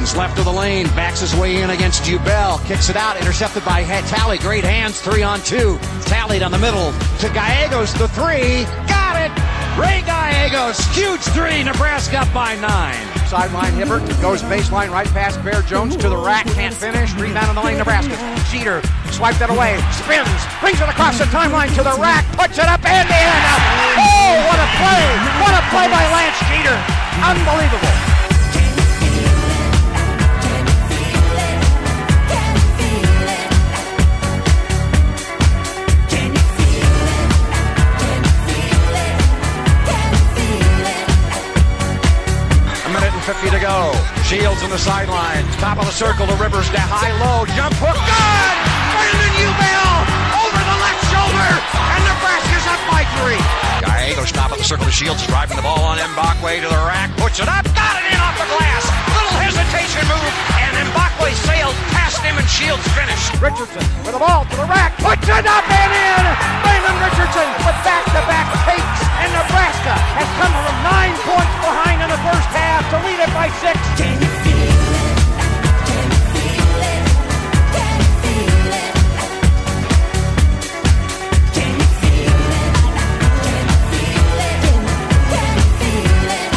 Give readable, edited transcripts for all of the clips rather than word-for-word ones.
Stevens, left of the lane, backs his way in against Jubel, kicks it out, intercepted by Talley. Great hands, 3-on-2. Talley down the middle to Gallegos, the three. Got it! Ray Gallegos, huge three, Nebraska up by 9. Sideline Hibbert goes baseline right past Bear Jones to the rack, can't finish. Rebound in the lane, Nebraska. Jeter swiped it away, spins, brings it across the timeline to the rack, puts it up and in. Oh, what a play! What a play by Lance Jeter! Unbelievable. To go. Shields on the sideline. Top of the circle to Rivers. Down high low. Jump hook. Good! Brandon Jubel over the left shoulder. And Nebraska's up by 3. Gallegos top of the circle to Shields. Driving the ball on Mbakwe to the rack. Puts it up. Got it in off the glass. Little hesitation move. And Mbakwe sailed past him and Shields finished. Richardson with the ball to the rack. Puts it up and in. Brandon Richardson with back-to-back takes. And Nebraska has come from 9 points behind in the first half to lead it by 6. Can you feel it? Can you feel it? Can you feel it? Can you feel it? Can you feel it? Can you feel it?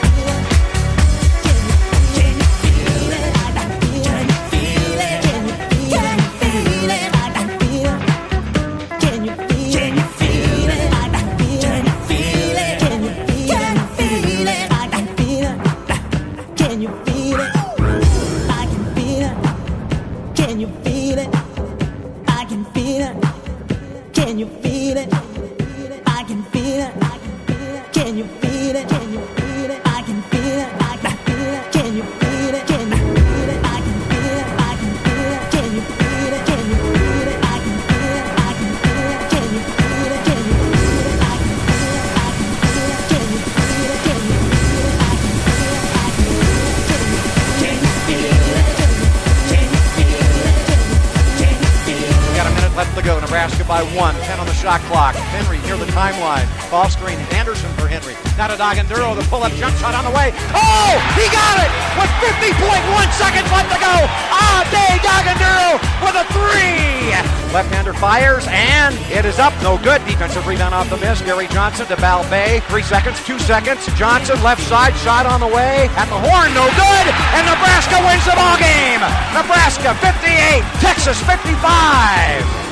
Can you feel it? Can you feel it? Can you feel it? I can feel it. Can you feel it? Can you feel it? I can feel it. Can you feel it? I can feel it. Can you feel it? I can feel it. Can you feel it? I can feel it. Can you feel it? I can feel it. Can you feel it? Can you feel it? I can feel it. I can feel it. Can you feel it? Can you feel it? I can feel it. I can feel it. Can you feel it? Can you feel it? I can feel it. I can feel it. Can you feel it? Can you feel it? I can feel it. I can feel it. Can you feel it? Can you feel it? I can feel it. I can feel it. Can you feel it? Can you feel it? Can you feel it? Got a minute left to go. Nebraska by 1. 10 on the shot clock. Henry near the timeline. Ball screen. Anderson for Henry. Now to Daganduro. The pull-up jump shot on the way. Oh! He got it! With 50.1 seconds left to go. Ade Daganduro with a 3! Left-hander fires, and it is up. No good. Defensive rebound off the miss. Gary Johnson to Balbay. 3 seconds, 2 seconds. Johnson left side. Shot on the way. At the horn. No good. And Nebraska wins the ball game. Nebraska 58. Texas 55.